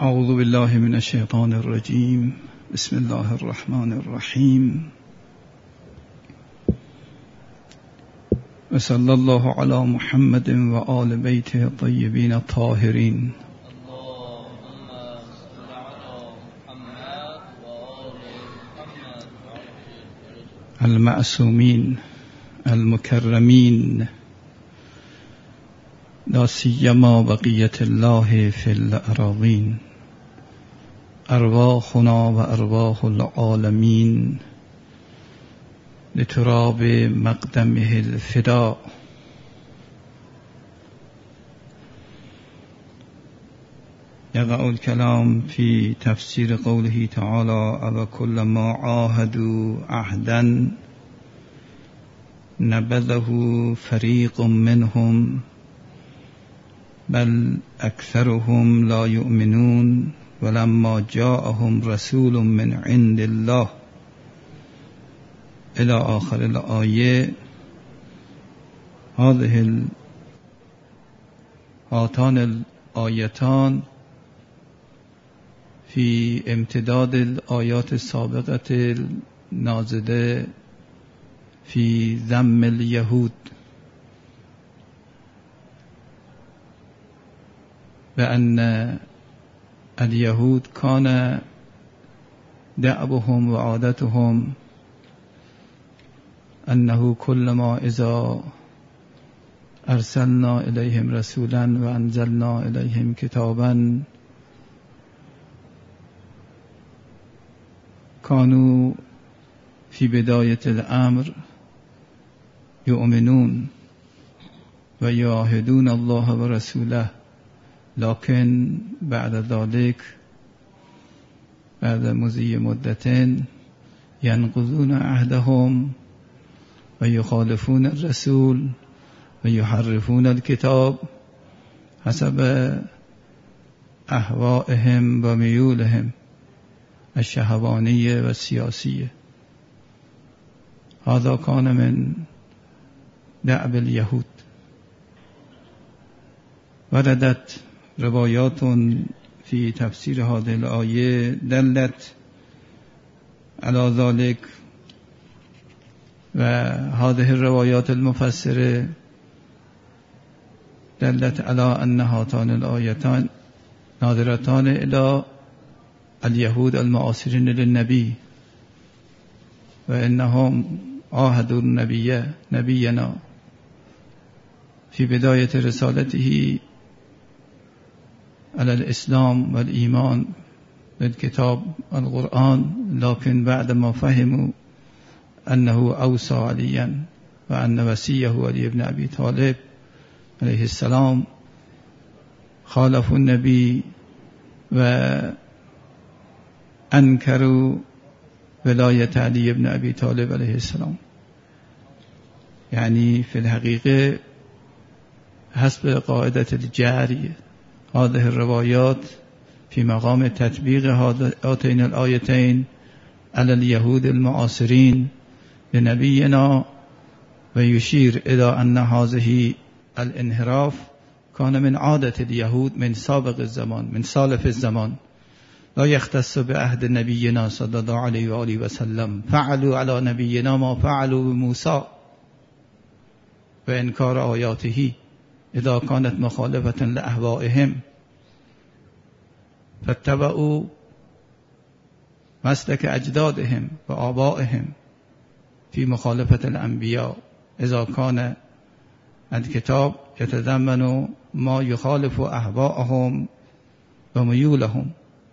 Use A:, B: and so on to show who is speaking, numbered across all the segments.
A: اعوذ بالله من الشیطان الرجیم. بسم الله الرحمن الرحیم. و صلی الله علی محمد و آل بیته الطیبین الطاهرین المعصومین المکرمین، لا سیما بقیة الله فی الاراضین، ارواحنا و ارواح العالمین لتراب مقدمه الفداء. يقع الكلام في تفسير قوله تعالى: أو كلما عاهدوا عهدا نبذه فريق منهم بل أكثرهم لا يؤمنون ولما جاءهم رسول من عند الله إلى آخر الآية. هاتان الآيتان في امتداد الآيات السابقة النازلة في ذم اليهود، بأن اليهود كان دأبهم وعادتهم أنه كلما إذا أرسلنا إليهم رسولا وأنزلنا إليهم كتابا كانوا في بداية الأمر يؤمنون ويعاهدون الله ورسوله، لكن بعد ذلك بعد مضي مدتين ينقضون عهدهم ويخالفون الرسول ويحرفون الكتاب حسب أهوائهم وميولهم الشهوانية والسياسية. هذا كان من دأب اليهود. وردت روايات في تفسير هذه الآية دلت على ذلك، وهذه الروايات المفسرة دلت على أن هاتان الآيتان ناظرتان إلى اليهود المعاصرين للنبي، وإنهم عاهدوا نبينا في بداية رسالته على الإسلام والإيمان بالكتاب القرآن، لكن بعدما فهموا أنه أوصى عليا وأن وصيه علي بن أبي طالب عليه السلام خالفوا النبي وأنكروا ولاية علي بن أبي طالب عليه السلام. يعني في الحقيقة حسب قاعدة الجارية هذه الروايات في مقام تطبيق هاتين الآيتين على اليهود المعاصرين لنبينا، ويشير إلى أن هذه الانحراف كان من عادة اليهود من سابق الزمان، من سالف الزمان، لا يختص بعهد نبينا صلى الله عليه وآله وسلم. فعلوا على نبينا ما فعلوا بموسى وإنكار آياته إذا كانت مخالفة لأهوائهم، فاتبعوا مسلك أجدادهم وآبائهم في مخالفة الأنبياء إذا كان الكتاب يتضمن ما يخالف أهواءهم وميولهم.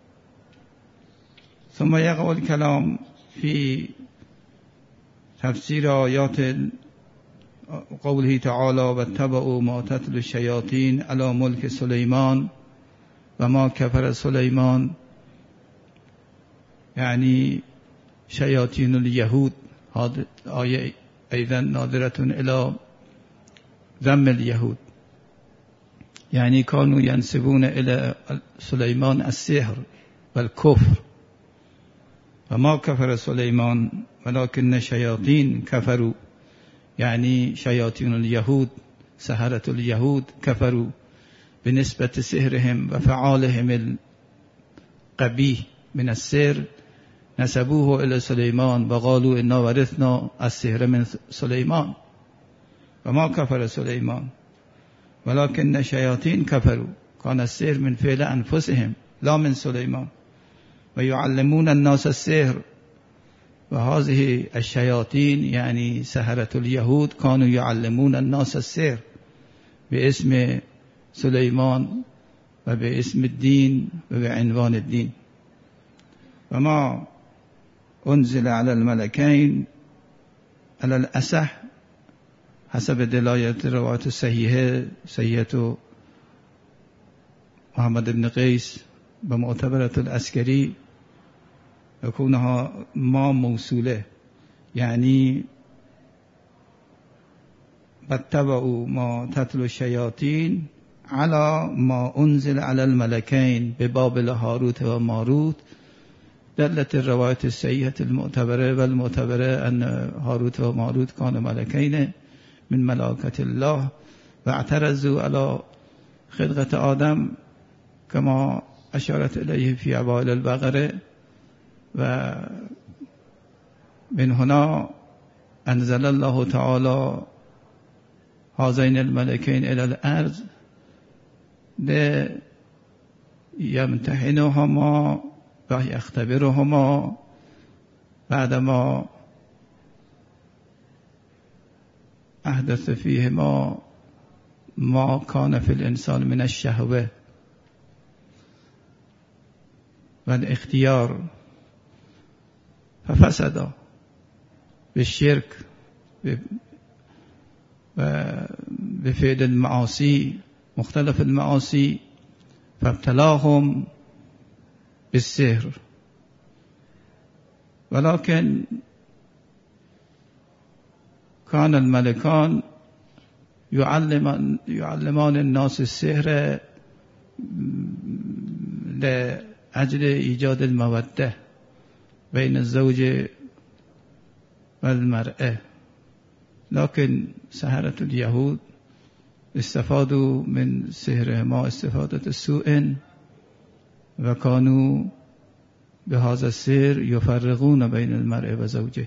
A: ثم يقع الكلام في تفسير آيات قوله تعالى: واتبعوا ما تتلو الشياطين على ملك سليمان وما كفر سليمان، يعني شياطين اليهود. هذه الآية أيضا ناظرة إلى ذم اليهود، يعني كانوا ينسبون إلى سليمان السحر والكفر، وما كفر سليمان ولكن الشياطين كفروا، يعني شياطين اليهود سحرة اليهود كفروا بنسبة سحرهم وفعالهم قبیح من السحر نسبوه الى سلیمان و قالوا انا ورثنا السحر من سلیمان و ما کفر سلیمان ولكن الشیاطین کفروا کان السحر من فعل انفسهم لا من سلیمان و یعلمون الناس السحر و هذه الشیاطین یعنی سحرة اليهود كانوا يعلمون الناس السحر باسم سلیمان و باسم الدین و بعنوان الدین و ما انزل على الملكين على الأصح حسب دلالت روایت صحیحه محمد بن قیس و معتبرة العسکری يكونها ما موصوله يعني باتبعوا ما تتلو الشياطين على ما انزل على الملكين ببابل هاروت و ماروت. دلت الرواية الصحيحة المعتبرة والمعتبرة أن هاروت و ماروت كانوا ملكين من ملائكة الله واعترضوا على خلقة آدم كما أشارت إليه في أوائل البقرة. و من هنا أنزل الله تعالى هذين الملكين إلى الأرض ليمتحنهما ويختبرهما بعدما أحدث فيهما ما كان في الإنسان من الشهوة والاختيار ففسد بالشرك بفعل المعاصي مختلف المعاصي فابتلاهم بالسحر. ولكن كان الملكان يعلمان الناس السحر لأجل إيجاد المودة بين الزوج والمرأة. لكن سحرة اليهود استفادوا من سحرهما استفادة سوء وكانوا بهذا السحر يفرقون بين المرء وزوجه.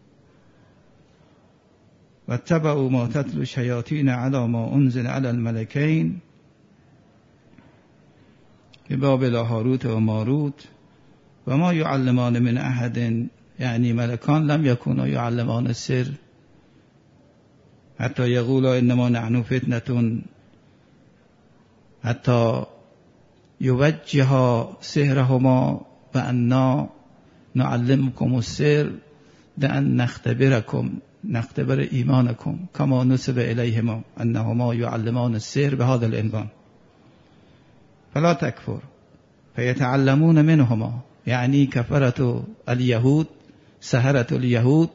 A: واتبعوا ما تتلو الشياطين على ما أنزل على الملكين ببابل هاروت وماروت وما يعلمان من أحد يعني ملكان لم يكونوا يعلمان السر حتى يقولوا إنما نحن فتنة حتى يوجه سحرهما بأننا نعلمكم السر لأن نختبر إيمانكم كما نسب إليهما أنهما يعلمان السحر بهذا العنوان فلا تكفر فيتعلمون منهما يعني كفرة اليهود سحرة اليهود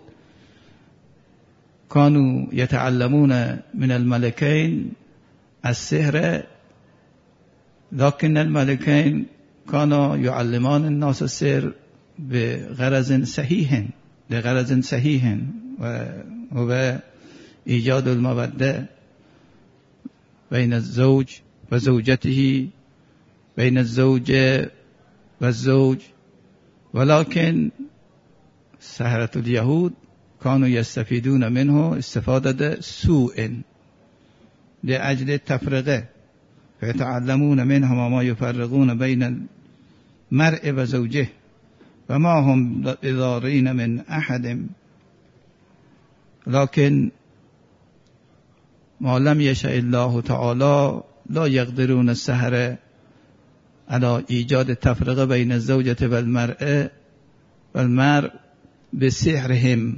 A: كانوا يتعلمون من الملكين السحر لكن الملكين كانوا يعلمان الناس السحر بغرض صحيح وهو إيجاد المودة بين الزوج وزوجته بين الزوج والزوج. ولكن سحرة اليهود كانوا يستفيدون منه استفادة سوء لأجل التفرقة فيتعلمون منهما ما يفرقون بين المرء وزوجه وما هم بضارين من أحد. لكن ما لم يشاء الله تعالى لا يقدرون السحرة على إيجاد التفرقة بين الزوجة والمرء بسحرهم.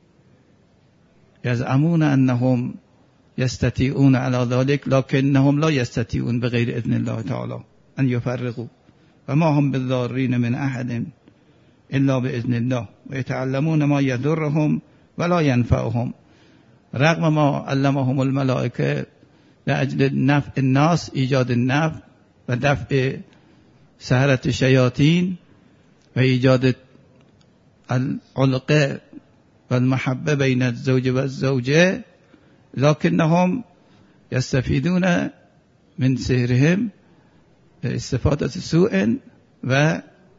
A: يزعمون أنهم يستطيعون على ذلك لكنهم لا يستطيعون بغير إذن الله تعالى أن يفرقوا وما هم بالضارين من أحد إلا بإذن الله ويتعلمون ما يضرهم ولا ينفعهم رغم ما علمهم الملائكة لأجل نفع الناس إيجاد النفع ودفع سحرة الشياطين وإيجاد العلاقة والمحبة بين الزوج والزوجة. لكنهم يستفيدون من سحرهم استفادة سوء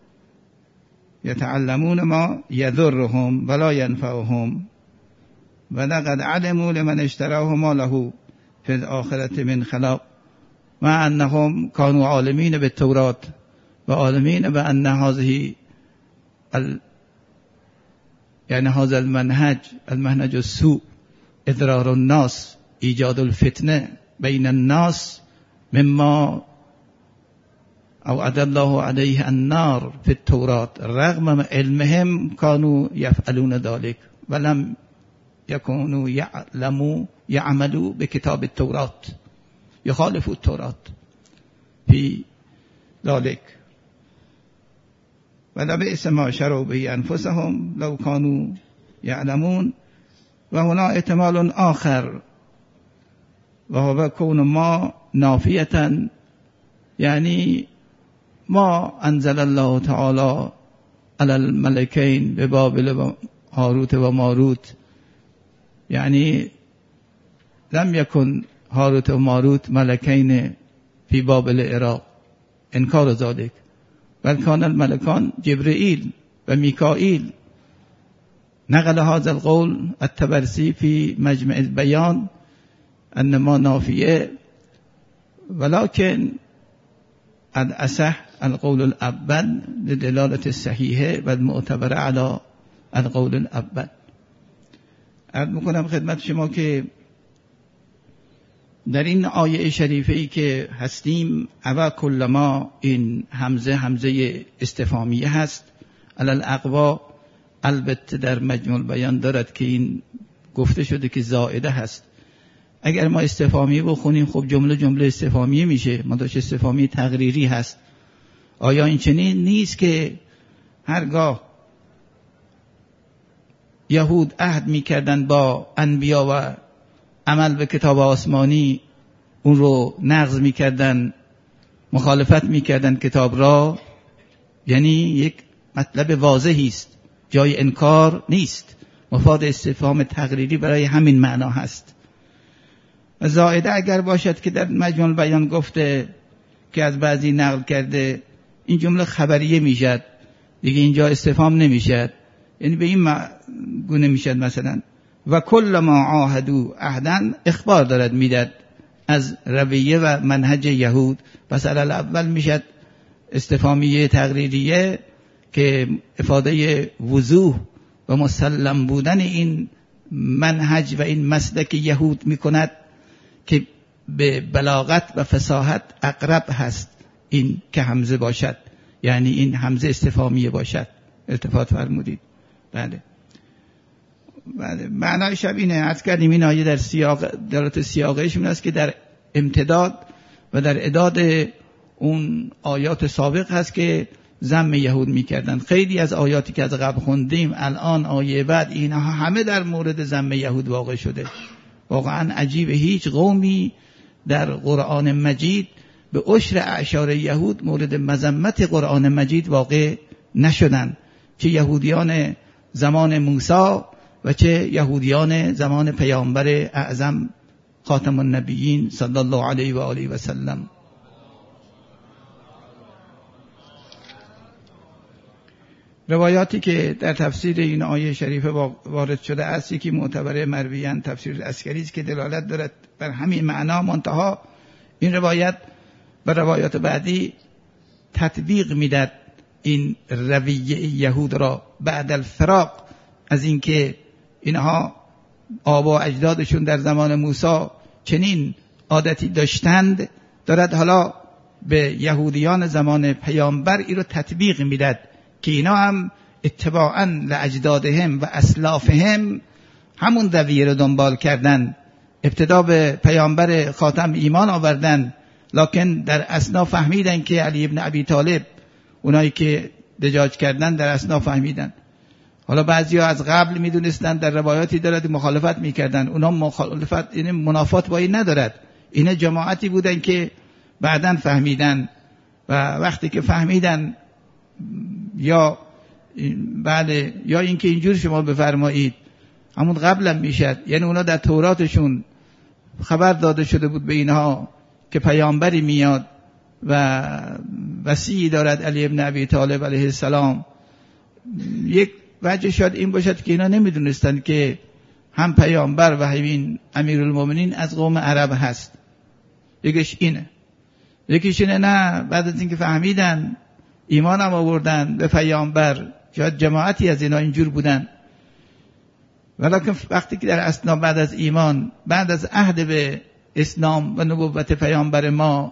A: یتعلمون ما یضرهم ولا ینفعهم ولقد علموا لمن اشتراه ما له فی الآخرة من خلاق مع انهم كانوا عالمین بالتوراة و عالمین بأن هذه يعني هذا المنهج السوء اضرار الناس ایجاد الفتنه بین الناس مما اوعد الله عليه النار في التوراة رغم علمهم كانوا يفعلون ذلك ولم يكونوا يعملوا بكتاب التوراة يخالفوا التوراة في ذلك ولبئس ما شروا به أنفسهم لو كانوا يعلمون. وهنا احتمال آخر وهو كون ما نافية يعني ما أنزل الله تعالى على الملكين ببابل هاروت وماروت يعني لم يكن هاروت وماروت ملكين في بابل العراق انكار ذلك بل كان الملكان جبرائيل وميكائيل. نقل هذا القول الطبرسي في مجمع البيان أن ما نافية ولكن الأصح القول الأول لدلالة الصحيحة والمعتبر على القول الأول. عرض میکنم خدمت شما که در این آیه شریفه‌ای که هستیم اول کلما این همزه استفهامیه هست علل اقوا، البته در مجموع البیان دارد که این گفته شده که زائده هست. اگر ما استفهامی بخونیم خب جمله استفهامیه میشه، مداش استفهامی تقریری هست. آیا این چنین نیست که هرگاه یهود عهد میکردن با انبیا و عمل به کتاب آسمانی اون رو نقض میکردن، مخالفت میکردن کتاب را، یعنی یک مطلب واضحی است، جای انکار نیست، مفاد استفهام تقریری برای همین معنا هست. و زائده اگر باشد که در مجموع بیان گفته که از بعضی نقل کرده، این جمله خبریه میشد دیگه، اینجا استفهام نمیشد، یعنی به این گونه میشد مثلا و کل ما عاهدوا عهدا اخبار دارد میداد از رویه و منهج یهود. پس علل اول میشد استفهامیه تقریریه که افاده وضوح و مسلم بودن این منهج و این مسلک یهود میکند که به بلاغت و فصاحت اقرب هست این که همزه باشد، یعنی این همزه استفهامیه باشد. التفات فرمودید. بله معنای شب اینه، عرض کردیم این آیه در دلالت سیاقش این است که در امتداد و در اعداد اون آیات سابق هست که ذم یهود میکردن. خیلی از آیاتی که از قبل خوندیم الان آیه بعد اینها همه در مورد ذم یهود واقع شده. واقعا عجیبه، هیچ قومی در قرآن مجید به عشر اعشار یهود مورد مذمت قرآن مجید واقع نشدن، چه یهودیان زمان موسی و چه یهودیان زمان پیامبر اعظم خاتم النبیین صلی الله علیه و آله و سلم. روایاتی که در تفسیر این آیه شریفه وارد شده است، یکی معتبر مرویان تفسیر عسکری است که دلالت دارد بر همین معنا، منتها این روایت و روایات بعدی تطبیق میداد این رویه یهود را بعد الفراق، از اینکه اینها آبا و اجدادشون در زمان موسی چنین عادتی داشتند، دارد حالا به یهودیان زمان پیامبر این رو تطبیق میداد که اینا هم اتباعاً لاجدادهم و اسلافهم همون رویه رو دنبال کردن. ابتدا به پیامبر خاتم ایمان آوردن، لکن در اثنا فهمیدن که علی ابن ابی طالب، اونایی که دجاج کردن در اثنا فهمیدن. حالا بعضیا از قبل میدونستن، در روایاتی دارد مخالفت میکردن، اونا مخالفت این منافات با این ندارد، اینا جماعتی بودن که بعداً فهمیدن و وقتی که فهمیدن یا بله یا اینکه اینجور شما بفرمایید همون قبلا میشد، یعنی اونا در توراتشون خبر داده شده بود به اینها که پیامبری میاد و وصی دارد علی ابن ابی طالب علیه السلام یک وجه شاید این باشد که اینا نمیدونستند که هم پیامبر و همین امیرالمومنین از قوم عرب هست. یکیش اینه نه بعد از اینکه فهمیدن ایمان هم آوردن به پیامبر، شاید جماعتی از اینا اینجور بودن، ولیکن وقتی که در اثنا بعد از ایمان، بعد از عهد به اسلام و نبوت پیامبر ما،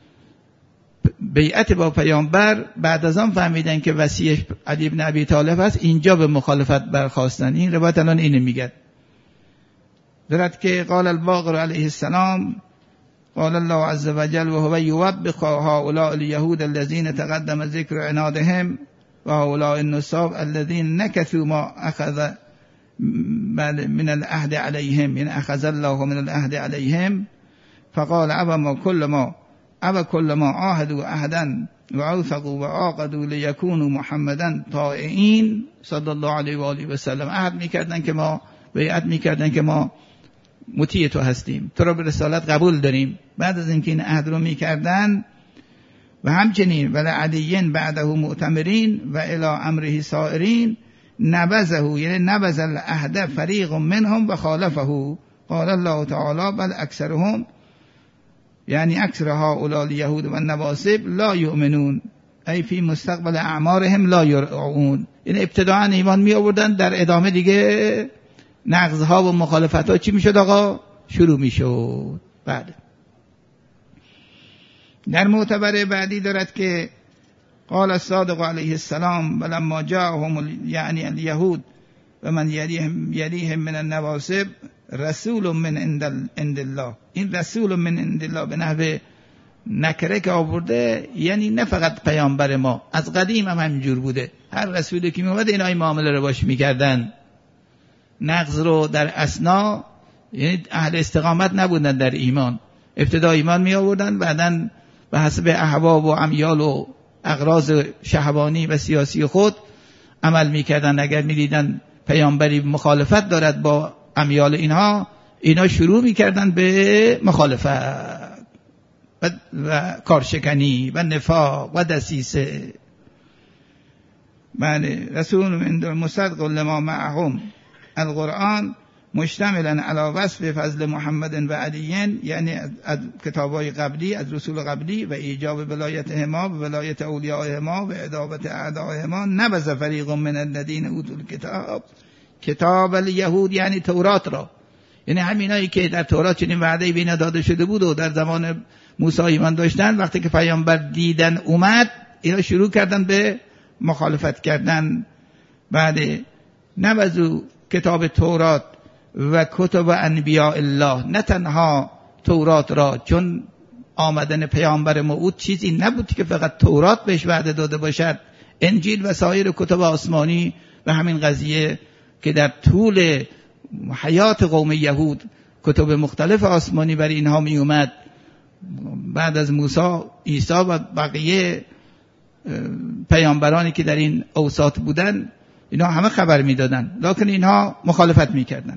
A: بیعت با پیامبر، بعد از آن فهمیدن که وصیش علی بن ابی طالب هست، اینجا به مخالفت برخاستن. این روایت الان اینو میگه، درد که قال الباقر علیه السلام قال الله عز وجل وهو يوبخ هؤلاء اليهود الذين تقدم ذكر عنادهم وهؤلاء النصاب الذين نكثوا ما أخذ من العهد عليهم، يعني أخذ الله من العهد عليهم، فقال أبا كل ما عاهدوا عهدا وأوثقوا وعاقدوا ليكونوا محمدا طائعين صلى الله عليه وآله وسلم. عهد میکردن که ما، بیعت میکردن که ما مطیع تو هستیم، تو را به رسالت قبول داریم. بعد از اینکه این عهد رو میکردن و همچنین ولعلیین بعده معتمرین و الی امره سائرین نبذه، یعنی نبذ العهد فریق منهم و خالفه. قال الله تعالی بل اکثرهم، یعنی اکثر هؤلاء الیهود و النواصب لا یؤمنون ای فی مستقبل اعمارهم لا یرعون. یعنی ابتداء ایمان می آوردن، در ادامه دیگه نقضها و مخالفتها چی میشد آقا؟ شروع میشد. بعد در معتبر بعدی دارد که قال الصادق علیه السلام ولما جاءهم یعنی الیهود و من یلیهم من النواصب رسول من عند الله. این رسول من عند الله به نحو نکره که آورده، یعنی نه فقط پیامبر ما، از قدیم هم همینجور بوده، هر رسولی که میومد اینا این معامله رو باش میکردن. نقض رو در اثنا، یعنی اهل استقامت نبودن در ایمان، ابتدا ایمان می آوردن، بعدن به حسب اهوا و امیال و اغراض شهوانی و سیاسی خود عمل می کردن. اگر می دیدن پیامبری مخالفت دارد با امیال اینا شروع می کردن به مخالفت و کارشکنی و نفاق و دسیسه. بله، رسول من مصدق لما معهم القرآن مشتملا علی وصف فضل محمد و علیین، یعنی از کتابای قبلی، از رسول قبلی، و ایجاب ولایتهما و ولایت اولیائهما و ادابت اعدائهما. نبذ فریق من الذین اوتوا الکتاب کتاب الیهود، یعنی تورات را، یعنی همینایی که در تورات چنین وعده بینا داده شده بود و در زمان موسی ایمان داشتن، وقتی که پیامبر دیدن اومد، اینا شروع کردن به مخالفت کردن. بعد نبذوا کتاب تورات و کتب انبیاء الله، نه تنها تورات را، چون آمدن پیامبر موعود چیزی نبود که فقط تورات بهش وعده داده باشد، انجیل و سایر کتب آسمانی و همین قضیه که در طول حیات قوم یهود کتب مختلف آسمانی برای اینها می اومد، بعد از موسی، عیسی و بقیه پیامبرانی که در این اوساط بودن، اینا همه خبر میدادن، لکن اینها مخالفت میکردن.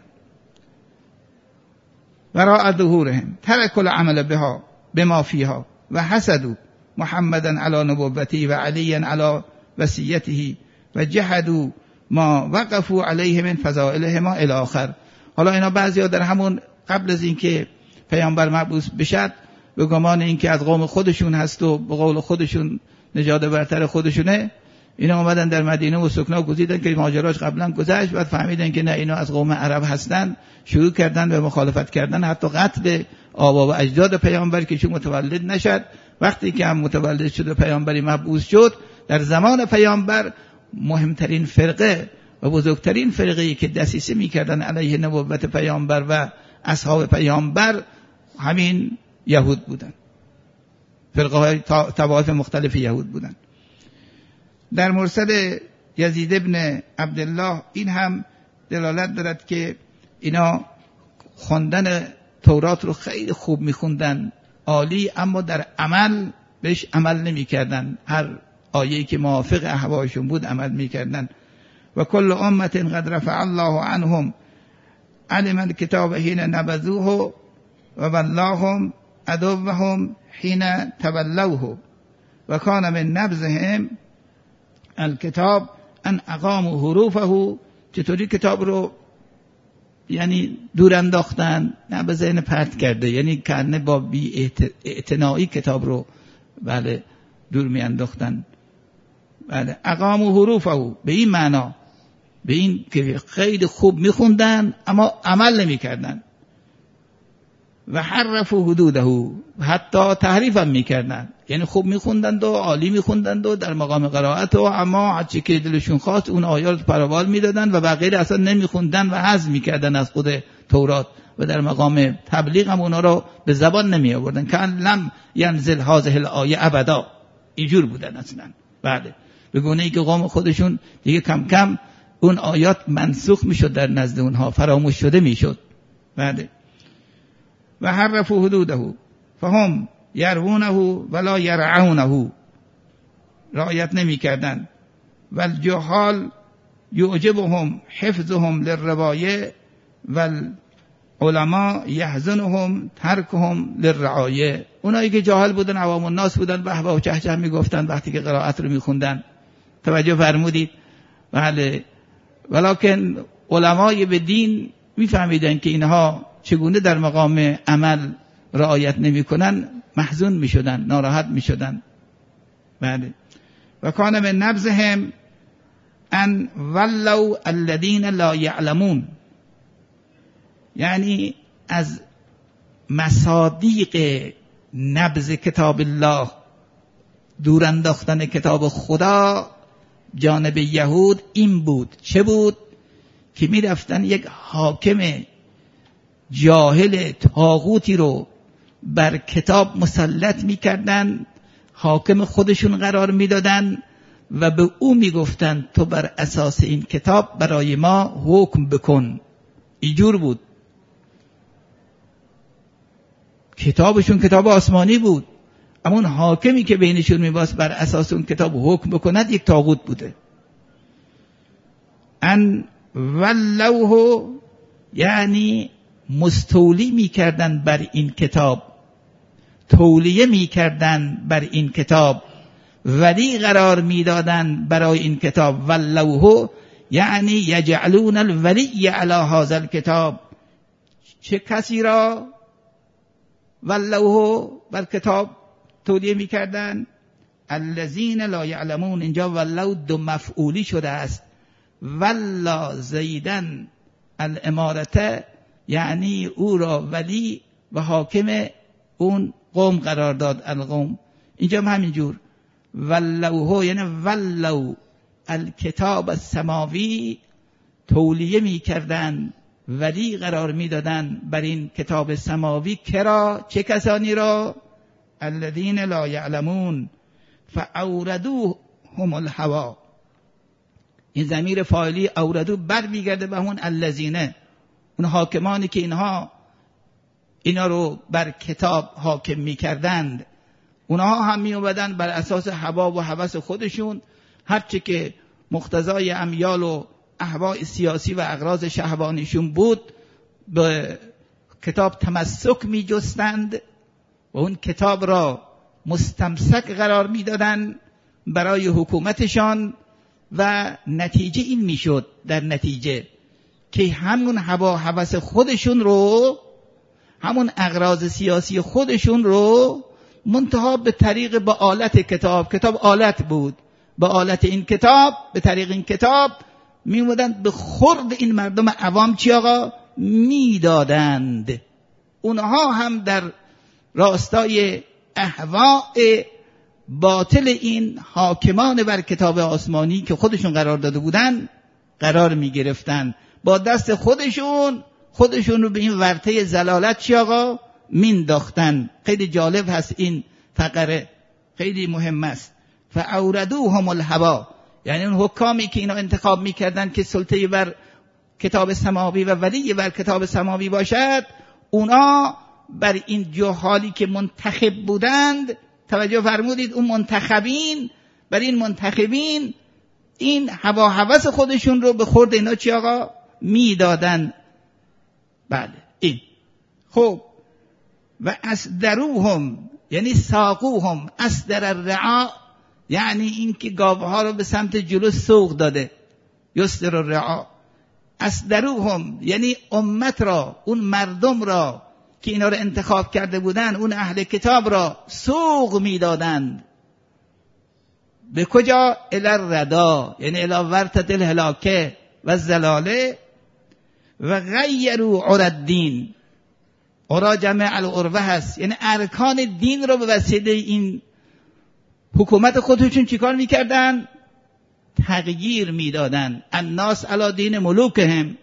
A: وراء ظهورهم ترکوا العمل بها بما فيها و حسدوا محمدا علی نبوته و علیا علی وصیته و جحدوا ما وقفوا علیه من فضائلهما الی آخر. حالا اینا بعضیا در همون قبل از اینکه پیامبر مبعوث بشد، به گمان اینکه از قوم خودشون هست و به قول خودشون نژاد برتر خودشونه، اینا اومدن در مدینه و سکنا گزیدن که ماجراش قبلا گذشت، بعد فهمیدن که نه اینا از قوم عرب هستن، شروع کردن به مخالفت کردن، حتی قتل آبا و اجداد پیامبر که چون متولد نشد. وقتی که هم متولد شد و پیامبری مبعوث شد، در زمان پیامبر مهمترین فرقه و بزرگترین فرقه‌ای که دسیسه می‌کردن علیه نبوت پیامبر و اصحاب پیامبر همین یهود بودن، فرقه‌های طوائف مختلف یهود بودن. در مرسل یزید ابن عبدالله این هم دلالت دارد که اینا خوندن تورات رو خیلی خوب میخوندن، عالی، اما در عمل بهش عمل نمیکردن، هر آیه‌ای که موافق احوالشون بود عمل میکردن. و کل امت قد رفع الله عنهم علم الكتاب حين نبذوه و ولاهم عدوهم حين تولوه و کان من نبذهم الكتاب ان اقاموا حروفه، چطوری کتاب رو یعنی دور انداختن، نه به ذهن پرت کرده، یعنی کنه با بی اعتنایی کتاب رو بله دور می انداختن. بله اقاموا حروفه به این معنا، به این که خیلی خوب میخوندن اما عمل نمیکردن. و حرفوا حدوده، حتی تحریف هم میکردن، یعنی خوب میخوندند و عالی میخوندند و در مقام قرائت و اما هرچی که دلشون خواست اون آیات پروال میدادن و بقیه اصلا نمیخوندن و حذف میکردن از خود تورات و در مقام تبلیغ هم اونا رو به زبان نمی آوردن. کان لم ینزل هذه الآیه ابدا، اینجور بودن اصلا. بله به گونه ای که قوم خودشون دیگه کم کم اون آیات منسوخ میشد، در نزد اونها فراموش شده میشد. بله و حرفوا حدوده فهم یرونه ولا یرعونه، رعایت نمی کردن. و الجهال یعجبهم حفظهم للروایه و العلماء یحزنهم ترکهم للرعایه، اونایی که جاهل بودن، عوام الناس بودن، به و چهچه می گفتن وقتی که قرائت رو می خوندن. توجه فرمودید؟ بله ولکن علمای به دین می فهمیدن که اینها چگونه در مقام عمل رعایت نمی کنن، محزون می شدن، ناراحت می شدن. بله و کان من نبذهم ان ولوا الذین لا یعلمون، یعنی از مصادیق نبذ کتاب الله، دور انداختن کتاب خدا جانب یهود این بود. چه بود؟ که می رفتن یک حاکم جاهل طاغوتی رو بر کتاب مسلط می کردن، حاکم خودشون قرار می دادن و به او می گفتن تو بر اساس این کتاب برای ما حکم بکن. اینجور بود. کتابشون کتاب آسمانی بود، اما اون حاکمی که بینشون میباست بر اساس اون کتاب حکم بکند یک طاغوت بوده. ان ولوه یعنی مستولی میکردن بر این کتاب، تولیه میکردن بر این کتاب، ولی قرار میدادن برای این کتاب. ولوه یعنی یجعلون الولی علی هذا الکتاب، چه کسی را ولوه بر کتاب تولیه میکردن؟ الذین لا یعلمون. اینجا ولو دو مفعولی شده است. ولا زیدن الامارته، یعنی او را ولی و حاکم اون قوم قرار داد، القوم. اینجا هم همینجور ولوه یعنی ولو الکتاب السماوی، تولیه میکردن، ولی قرار میدادن بر این کتاب سماوی. کرا؟ چه کسانی را؟ الذین لا یعلمون فاوردوهم الهوا. این ضمیر فاعلی اوردو بر میگرده به اون الذین، اون حاکمانی که اینا رو بر کتاب حاکم میکردند. اونها هم میومدن بر اساس هوا و هوس خودشون، هرچی که مقتضای امیال و اهواء سیاسی و اغراض شهوانیشون بود به کتاب تمسک می جستند و اون کتاب را مستمسک قرار می دادن برای حکومتشان. و نتیجه این می شد، در نتیجه که همون هوا هوس خودشون رو، همون اغراض سیاسی خودشون رو منتها به طریق با آلت کتاب آلت بود، با آلت این کتاب، به طریق این کتاب می اومدن به خورد این مردم عوام چی آقا می دادند. اونها هم در راستای اهواء باطل این حاکمان بر کتاب آسمانی که خودشون قرار داده بودن قرار می گرفتن، با دست خودشون رو به این ورطه زلالت چی آقا مینداختن. خیلی جالب هست این فقره، خیلی مهم است. فاوردوهم الهوا، یعنی اون حکامی که اینا انتخاب میکردن که سلطه بر کتاب سماوی و ولی بر کتاب سماوی باشد، اونا بر این جهالی که منتخب بودند، توجه فرمودید، اون منتخبین، بر این منتخبین این هوا هوس خودشون رو به خورد اینا چی آقا میدادن. بله این خب. و اسدروهم یعنی ساقوهم، اسدر الرعا یعنی این که گاوها رو به سمت جلو سوق داده. یستر الرعا. اصدروهم یعنی امت را، اون مردم را که اینا رو انتخاب کرده بودن، اون اهل کتاب را سوق میدادند. به کجا؟ الی الردی، یعنی الی ورطة الهلاکه و الضلاله. و غیروا عری الدین، عری جمع العروه هست، یعنی ارکان دین رو به وسیله این حکومت خودشون چیکار میکردن؟ تغییر میدادن. الناس علی دین ملوکهم،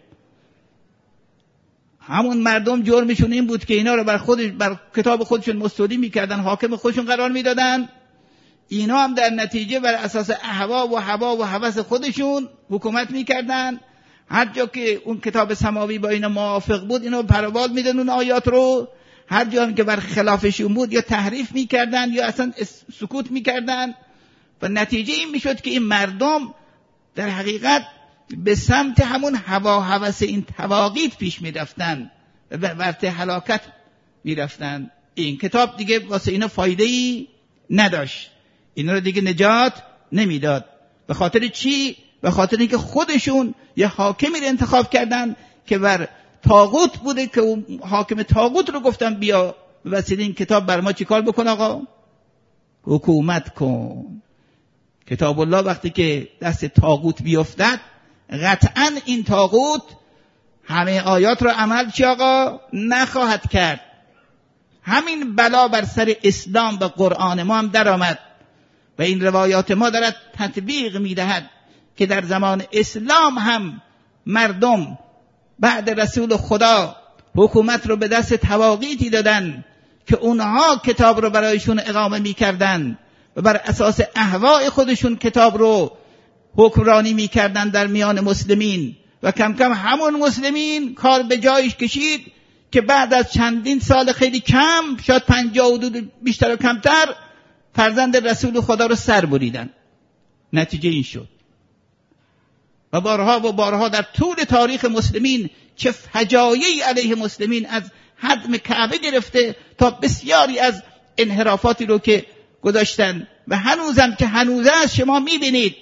A: همون مردم جرمشون این بود که اینا رو بر کتاب خودشون مستولی میکردن، حاکم خودشون قرار میدادن. اینا هم در نتیجه بر اساس اهوا و هوا و هوس خودشون حکومت میکردن. هر جا که اون کتاب سماوی با اینا موافق بود اینو پروبال میدن اون آیات رو، هر جا هم که بر خلافشون بود یا تحریف میکردن یا اصلا سکوت میکردن. و نتیجه این میشد که این مردم در حقیقت به سمت همون هوا هوس این تواقیت پیش میرفتن و به ورطه هلاکت میرفتن. این کتاب دیگه واسه اینا فایده ای نداشت، اینا رو دیگه نجات نمیداد. به خاطر چی؟ به خاطر اینکه خودشون یه حاکمی رو انتخاب کردن که بر طاغوت بوده، که اون حاکم طاغوت رو گفتن بیا به وسیله این کتاب بر ما چیکار بکن آقا؟ حکومت کن. کتاب الله وقتی که دست طاغوت بیفتد، قطعا این طاغوت همه آیات رو عمل چی آقا؟ نخواهد کرد. همین بلا بر سر اسلام و قرآن ما هم در آمد و این روایات ما دارد تطبیق میدهد که در زمان اسلام هم مردم بعد رسول خدا حکومت رو به دست تواقیتی دادن که اونها کتاب رو برایشون اقامه میکردن و بر اساس اهواء خودشون کتاب رو حکمرانی میکردن در میان مسلمین. و کم کم همون مسلمین کار به جایش کشید که بعد از چندین سال خیلی کم، شاید 50 حدود بیشتر و کمتر، فرزند رسول خدا رو سر بریدن. نتیجه این شد. و بارها و بارها در طول تاریخ مسلمین چه فجایعی علیه مسلمین از هدم کعبه گرفته تا بسیاری از انحرافاتی رو که گذاشتن. و هنوزم که هنوز است شما میبینید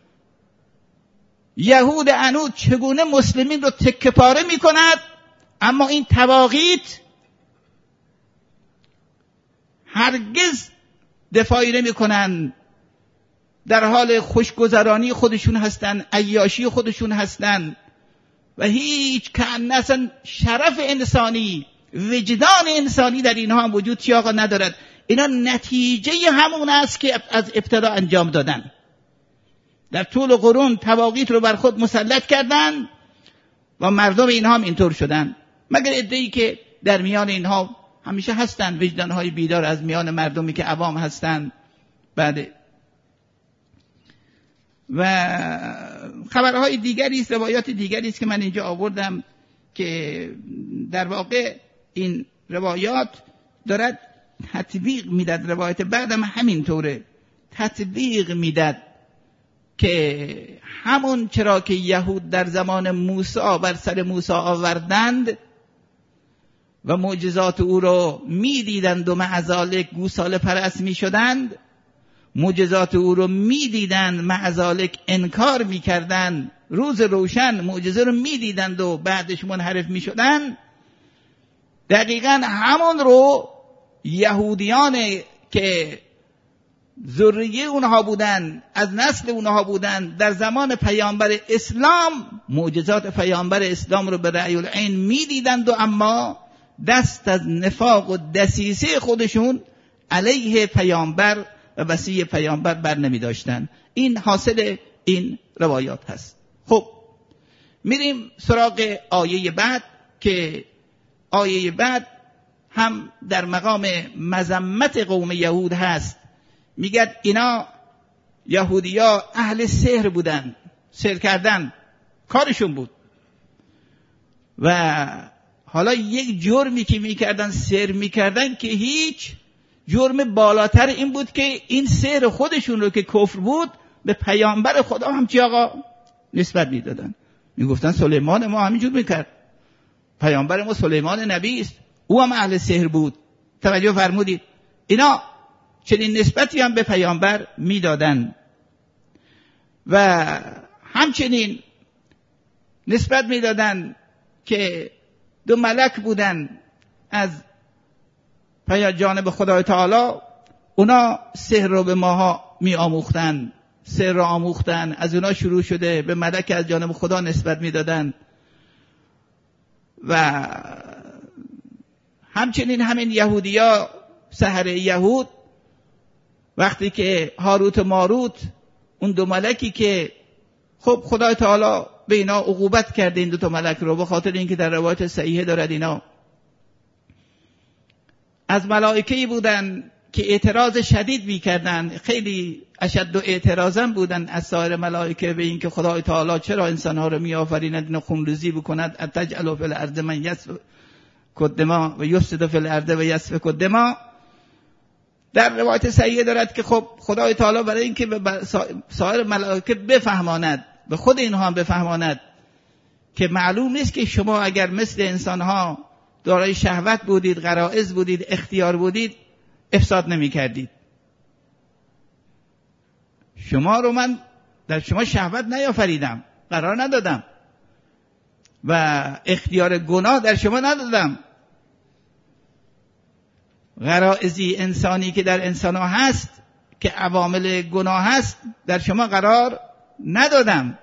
A: یهود عنود چگونه مسلمین رو تکه پاره میکند، اما این تواقیت هرگز دفاعی نمیکنن، در حال خوشگذرانی خودشون هستن، عیاشی خودشون هستن و هیچ کأن اصلا شرف انسانی، وجدان انسانی در اینها هم وجود چی آقا ندارد. اینا نتیجه همون است که از ابتدا انجام دادن. در طول قرون تواقیت رو بر خود مسلط کردن و مردم اینها هم اینطور شدن، مگر عده‌ای که در میان اینها همیشه هستن وجدانهای بیدار از میان مردمی که عوام هستن. بعد و خبرهای دیگری است، روایات دیگری است که من اینجا آوردم که در واقع این روایات دارد تطبیق میداد. روایت بعدم همینطوره تطبیق میداد که همون چرا که یهود در زمان موسی بر سر موسی آوردند و معجزات او رو میدیدند و معذالک گوساله پرست میشدند، معجزات او رو میدیدند معذالک انکار میکردند، روز روشن معجزه رو میدیدند و بعدش منحرف میشدند. دقیقاً همون رو یهودیان که ذریه اونها بودن، از نسل اونها بودن، در زمان پیامبر اسلام معجزات پیامبر اسلام رو به رأی العین میدیدند و اما دست از نفاق و دسیسه خودشون علیه پیامبر و وصی پیامبر بر نمی داشتن. این حاصل این روایات هست. خب میریم سراغ آیه بعد که آیه بعد هم در مقام مذمت قوم یهود هست. میگه اینا یهودیا اهل سحر بودن، سحر کردن کارشون بود و حالا یک جرمی که میکردن سحر میکردن که هیچ جرم بالاتر این بود که این سحر خودشون رو که کفر بود به پیامبر خدا هم چی آقا نسبت میدادن. میگفتن سلیمان ما همینجور میکرد، پیامبر ما سلیمان نبی است، او هم اهل سحر بود. توجه فرمودید؟ اینا چنین نسبتی هم به پیامبر میدادن. و همچنین
B: نسبت میدادن که دو ملک بودن از جانب خدای تعالی، اونا سحر رو به ماها می آموختن، سحر رو آموختن، از اونا شروع شده، به ملک از جانب خدا نسبت میدادن. و همچنین همین یهودیا، سحره یهود، وقتی که هاروت و ماروت، اون دو ملکی که خب خدای تعالی به اینا عقوبت کرده، این دو تا ملک رو، به خاطر اینکه در روایت صحیحه دارد اینا از ملائکه‌ای بودن که اعتراض شدید می‌کردن، خیلی اشد و اعتراضاً بودن از سایر ملائکه به اینکه خدای تعالی چرا انسان‌ها رو می‌آفریند اینا خونریزی بکند، اتجعل فی الارض من یسفک الدماء و یفسد فی الارض و یسفک الدماء. در روایت صحیحه دارد که خب خدای تعالی برای اینکه به سایر ملائکه بفهماند، به خود اینها هم بفهماند که معلوم نیست که شما اگر مثل انسان‌ها دارای شهوت بودید، غرائز بودید، اختیار بودید، افساد نمی کردید. شما رو من در شما شهوت نیافریدم، قرار ندادم و اختیار گناه در شما ندادم. غرائزی انسانی که در انسان ها هست که عوامل گناه هست در شما قرار ندادم.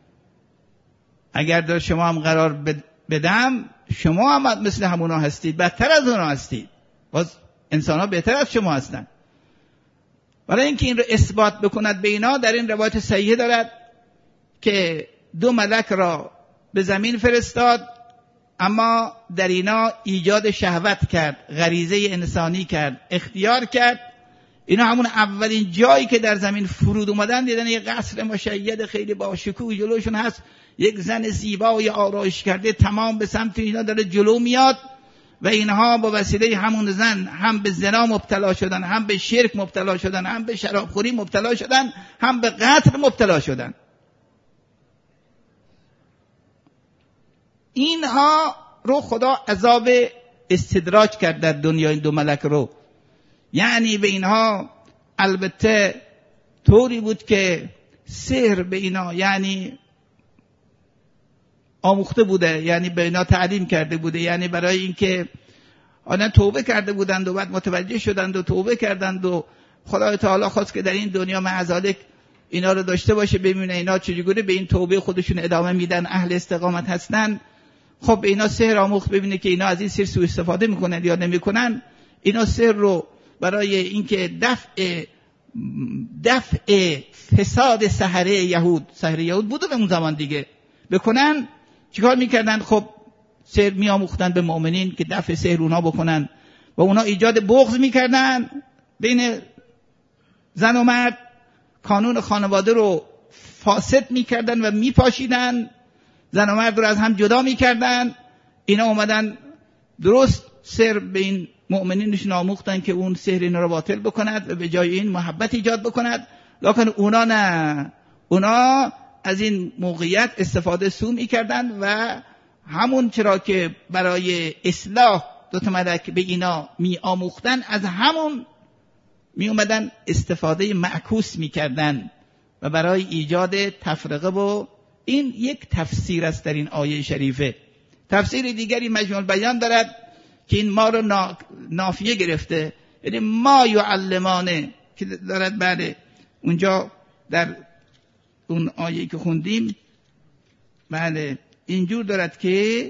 B: اگر در شما هم قرار بدم، شما هم مثل همونا هستید، بدتر از اونا هستید، باز انسان ها بهتر از شما هستند. برای اینکه این رو اثبات بکند به اینا، در این روایت صحیحه دارد که دو ملک را به زمین فرستاد، اما در اینا ایجاد شهوت کرد، غریزه انسانی کرد، اختیار کرد. اینا همون اولین جایی که در زمین فرود اومدن دیدن یک قصر مشید خیلی با شکوه جلوشون هست، یک زن زیبای آرایش کرده تمام به سمت اینا داره جلو میاد و اینها با وسیله همون زن هم به زنا مبتلا شدن، هم به شرک مبتلا شدن، هم به شرابخوری مبتلا شدن، هم به قتل مبتلا شدن. اینها رو خدا عذاب استدراج کرد در دنیا، این دو ملک رو. یعنی به اینها البته طوری بود که سحر به اینا یعنی آموخته بوده، یعنی به اینا تعلیم کرده بوده، یعنی برای اینکه آنها توبه کرده بودند و بعد متوجه شدند و توبه کردند و خدای تعالی خواست که در این دنیا معذالک اینا رو داشته باشه، ببینه اینا چجوری به این توبه خودشون ادامه میدن، اهل استقامت هستن. خب به اینا سحر آموخت، ببینه که اینا از این سحر سوء استفاده میکنن یا نمیکنن. اینا سحر رو برای اینکه دفع فساد سحره یهود بوده به اون زمان دیگه بکنن، چیکار میکردن؟ خب سحر میآموختن به مؤمنین که دفع سحر اونا بکنن و اونا ایجاد بغض میکردن بین زن و مرد، قانون خانواده رو فاسد میکردن و میپاشیدن، زن و مرد رو از هم جدا میکردن. اینا اومدن درست سحر به این مؤمنینشون آموختن که اون سحر اینا رو باطل بکند و به جای این محبت ایجاد بکند. لکن اونا نه، اونا از این موقعیت استفاده سو میکردن و همون چرا که برای اصلاح دو تا ملک به اینا می آموختن، از همون می اومدن استفاده معکوس میکردن و برای ایجاد تفرقه. و این یک تفسیر است در این آیه شریفه. تفسیر دیگری مجموع بیان دارد که این ما رو نافیه گرفته، یعنی ما یعلمانه که دارد بعد اونجا در اون آیه که خوندیم، بله اینجور دارد که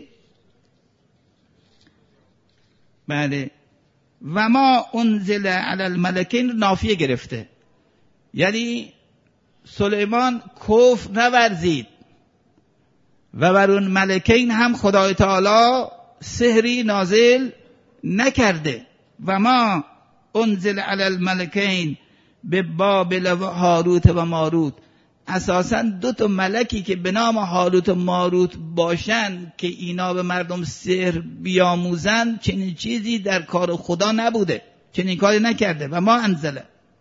B: بله و ما انزل علی الملکین نافیه گرفته، یعنی سلیمان کفر نورزید و بر اون ملکین هم خدای تعالی سحری نازل نکرده. و ما انزل علی الملکین به بابل و هاروت و ماروت، اساساً دو تا ملکی که به نام هاروت و ماروت باشن که اینا به مردم سحر بیاموزن، چنین چیزی در کار خدا نبوده، چنین کاری نکرده. و ما انزله،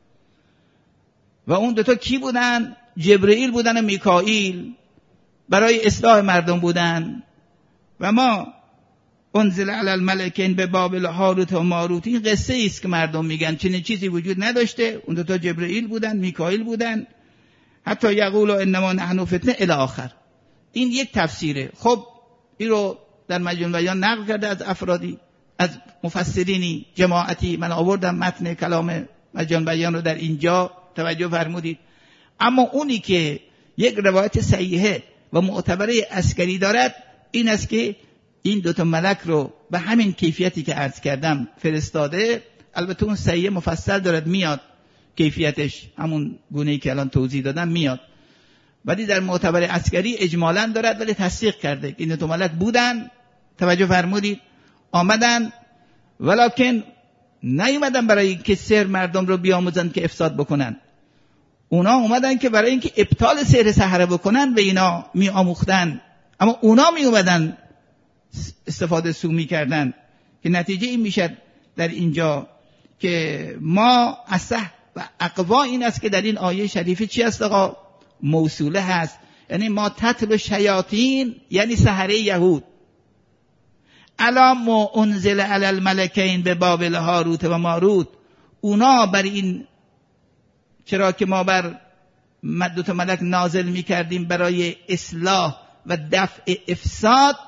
B: و اون دو تا کی بودن؟ جبرئیل بودن و میکائیل، برای اصلاح مردم بودن. و ما انزل علی الملکین به بابل هاروت و ماروت، این قصه است که مردم میگن چنین چیزی وجود نداشته. اون دو تا جبرئیل بودن، میکائیل بودن. حتی یقولوا انما نحن فتنه الی آخر، این یک تفسیره. خب این رو در مجموع بیان نقل کرده از افرادی، از مفسرینی جماعتی. من آوردم متن کلام مجموع بیان رو در اینجا، توجه فرمودید. اما اونی که یک روایت صحیحه و معتبره عسکری دارد این است که این دوتا ملک رو به همین کیفیتی که عرض کردم فرستاده. البته اون صحیح مفصل دارد میاد، کیفیتش همون گونه‌ای که الان توضیح دادم میاد، ولی در معتبر عسکری اجمالاً دارد ولی تصدیق کرده این دوتا ملک بودن. توجه فرمودید، آمدن ولکن نیومدن برای اینکه سحر مردم رو بیاموزن که افساد بکنن. اونا اومدن که برای اینکه ابطال سحر سحره بکنن به اینا می آموختن، اما اونا می اومدن استفاده سو می کردن. که نتیجه این میشد در اینجا که ما اصح و اقوا این است که در این آیه شریفه چی است آقا؟ موصوله هست. یعنی ما تتل شیاطین یعنی سحره یهود الا ما انزل علی الملکین به بابل هاروت و ماروت. اونا بر این، چرا که ما بر دوتا ملک نازل می کردیم برای اصلاح و دفع افساد.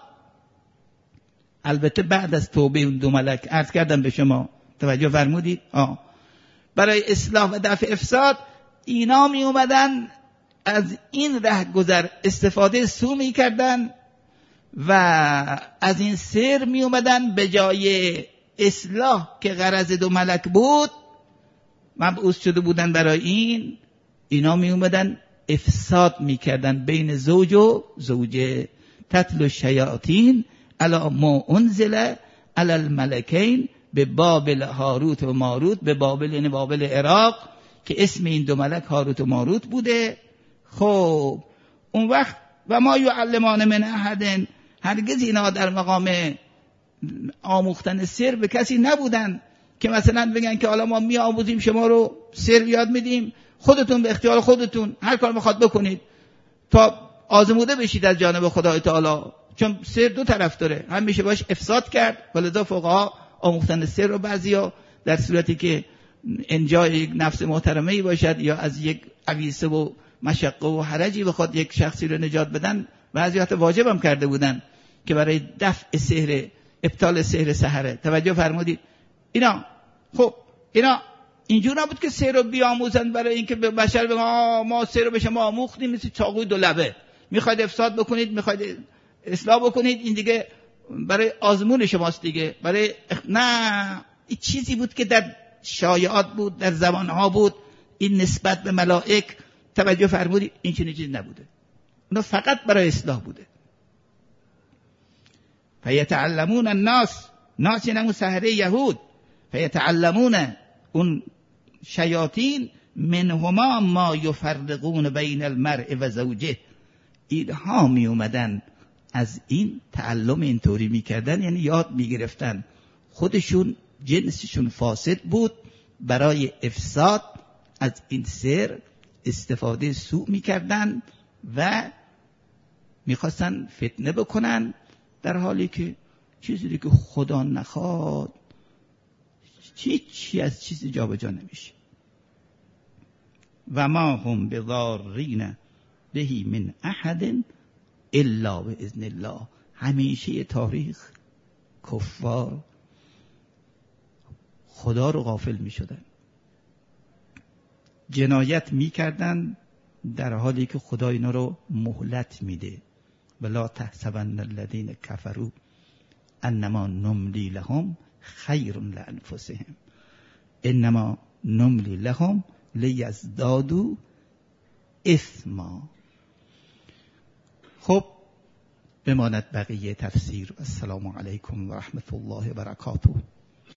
B: البته بعد از توبه اون دو ملک عرض کردم به شما، توجه فرمودید، برای اصلاح و دفع افساد اینا می اومدن از این رهگذر استفاده سو می کردن و از این سر می اومدن به جای اصلاح که غرض دو ملک بود مبعوث شده بودن برای اینا می اومدن افساد می کردن بین زوج و زوجه. تتل الشیاطین علی ما انزل علی الملکین به بابل هاروت و ماروت. به بابل یعنی بابل عراق که اسم این دو ملک هاروت و ماروت بوده. خب اون وقت و ما یعلمان من احد، هرگز اینا در مقام آموختن سر به کسی نبودن که مثلا بگن که حالا ما می آموزیم شما رو سر یاد میدیم، خودتون به اختیار خودتون هر کار بخواد بکنید تا آزموده بشید از جانب خدای تعالی. چون سر دو طرف داره، هم میشه باش افساد کرد. ولذا فقها آموختن سر رو بعضیا در صورتی که انجای یک نفس محترمه‌ای باشد یا از یک عویصه و مشقه و حرجی بخواد یک شخصی رو نجات بدن، بعضی حتی واجب هم کرده بودن که برای دفع سحر، ابطال سحر سحره. توجه فرمودید اینا. خب اینا اینجور نبود که سحر رو بیاموزن برای اینکه به بشر بگن ما سحر رو به شما آموختیم مثل چاقوی دو لبه، میخواید افساد بکنید، میخواید اصلاح بکنید، این دیگه برای آزمون شماست دیگه. برای نه، این چیزی بود که در شایعات بود، در زبانها بود. این نسبت به ملائک، توجه فرمودید، این چیزی نبوده. اونا فقط برای اصلاح بوده. فیتعلمون الناس، ناس یعنی اون سحره یهود، فیتعلمون اون شیاطین منهما ما یفرقون بین المرء و زوجه. اینها می اومدن از این تعلم اینطوری میکردن، یعنی یاد میگرفتن. خودشون جنسشون فاسد بود، برای افساد از این سر استفاده سوء میکردن و میخواستن فتنه بکنن، در حالی که چیزی که خدا نخواد چی از چیز جا به جا نمیشه. و ما هم بضارین بهی من احد الا باذن الله. همیشه تاریخ کفار خدا رو غافل می شدن، جنایت می کردن در حالی که خدا اینا رو مهلت میده. ولا تحسبن الذين كفروا انما نملی لهم خیر لانفسهم انما نملی لهم لیزدادوا اثما. خب بماند بقیه تفسیر. السلام علیکم و رحمت الله و برکاته.